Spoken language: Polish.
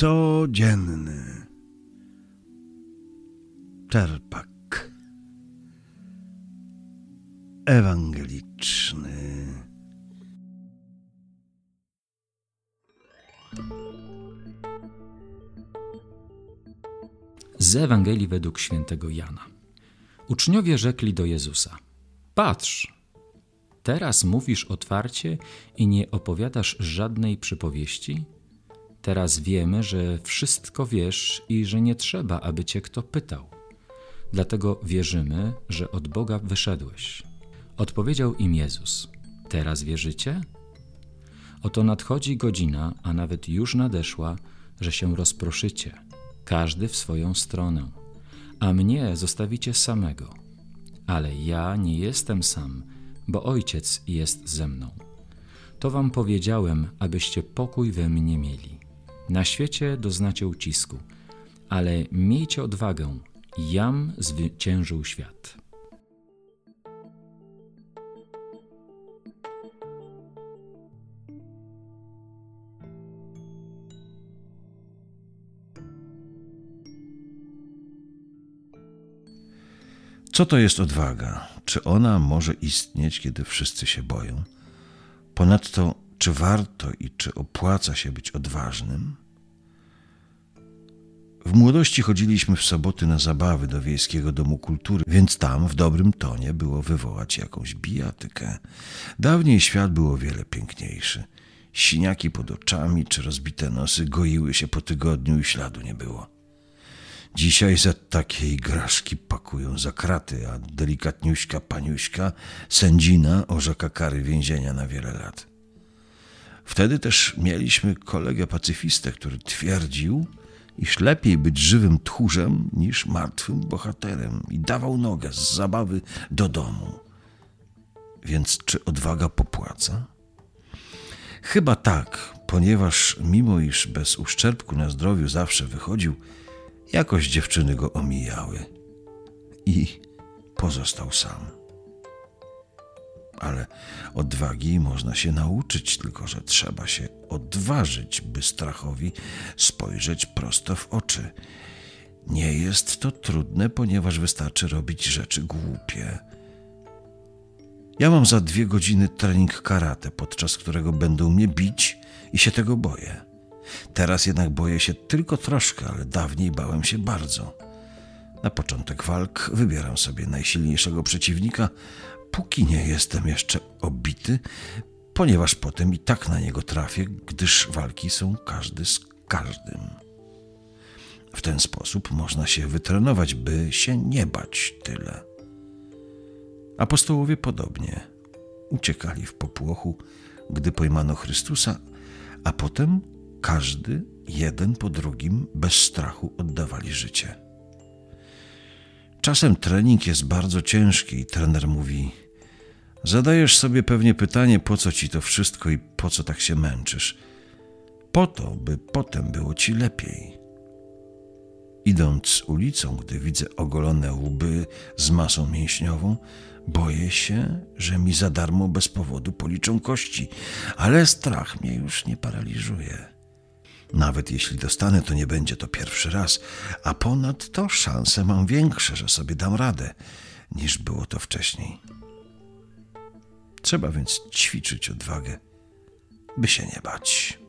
Codzienny czerpak ewangeliczny. Z Ewangelii według świętego Jana. Uczniowie rzekli do Jezusa: Patrz, teraz mówisz otwarcie i nie opowiadasz żadnej przypowieści? Teraz wiemy, że wszystko wiesz i że nie trzeba, aby cię kto pytał. Dlatego wierzymy, że od Boga wyszedłeś. Odpowiedział im Jezus: Teraz wierzycie? Oto nadchodzi godzina, a nawet już nadeszła, że się rozproszycie, każdy w swoją stronę, a mnie zostawicie samego. Ale ja nie jestem sam, bo Ojciec jest ze mną. To wam powiedziałem, abyście pokój we mnie mieli. Na świecie doznacie ucisku, ale miejcie odwagę, jam zwyciężył świat. Co to jest odwaga? Czy ona może istnieć, kiedy wszyscy się boją? Ponadto, czy warto i czy opłaca się być odważnym? W młodości chodziliśmy w soboty na zabawy do Wiejskiego Domu Kultury, więc tam w dobrym tonie było wywołać jakąś bijatykę. Dawniej świat był o wiele piękniejszy. Siniaki pod oczami czy rozbite nosy goiły się po tygodniu i śladu nie było. Dzisiaj za takie igraszki pakują za kraty, a delikatniuśka paniuśka, sędzina, orzeka kary więzienia na wiele lat. Wtedy też mieliśmy kolegę pacyfistę, który twierdził, iż lepiej być żywym tchórzem niż martwym bohaterem i dawał nogę z zabawy do domu. Więc czy odwaga popłaca? Chyba tak, ponieważ mimo iż bez uszczerbku na zdrowiu zawsze wychodził, jakoś dziewczyny go omijały i pozostał sam. Ale odwagi można się nauczyć, tylko że trzeba się odważyć, by strachowi spojrzeć prosto w oczy. Nie jest to trudne, ponieważ wystarczy robić rzeczy głupie. Ja mam za 2 godziny trening karate, podczas którego będą mnie bić i się tego boję. Teraz jednak boję się tylko troszkę, ale dawniej bałem się bardzo. Na początek walk wybieram sobie najsilniejszego przeciwnika, póki nie jestem jeszcze obity, ponieważ potem i tak na niego trafię, gdyż walki są każdy z każdym. W ten sposób można się wytrenować, by się nie bać tyle. Apostołowie podobnie. Uciekali w popłochu, gdy pojmano Chrystusa, a potem każdy, jeden po drugim, bez strachu oddawali życie. Czasem trening jest bardzo ciężki i trener mówi: zadajesz sobie pewnie pytanie, po co ci to wszystko i po co tak się męczysz? Po to, by potem było ci lepiej. Idąc ulicą, gdy widzę ogolone łby z masą mięśniową, boję się, że mi za darmo bez powodu policzą kości, ale strach mnie już nie paraliżuje. Nawet jeśli dostanę, to nie będzie to pierwszy raz, a ponadto szanse mam większe, że sobie dam radę, niż było to wcześniej. Trzeba więc ćwiczyć odwagę, by się nie bać.